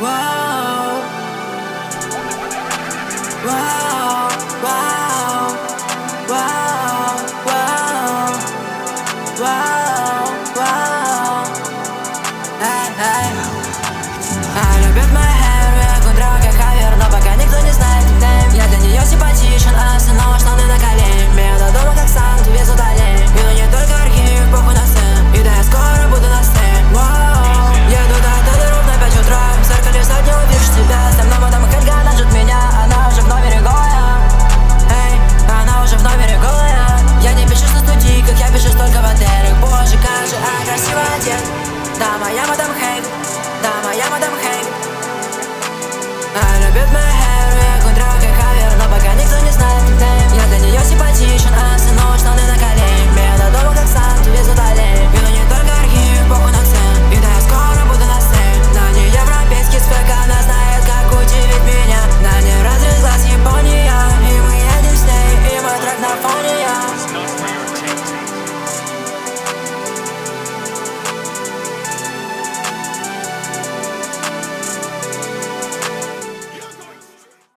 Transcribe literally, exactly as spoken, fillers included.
Вау, вау, вау, вау, вау, вау, вау. Эй, эй. Она любит мои hair, я квадрат, как хавер, но пока никто не знает никнейм. Я для нее симпатичен, а она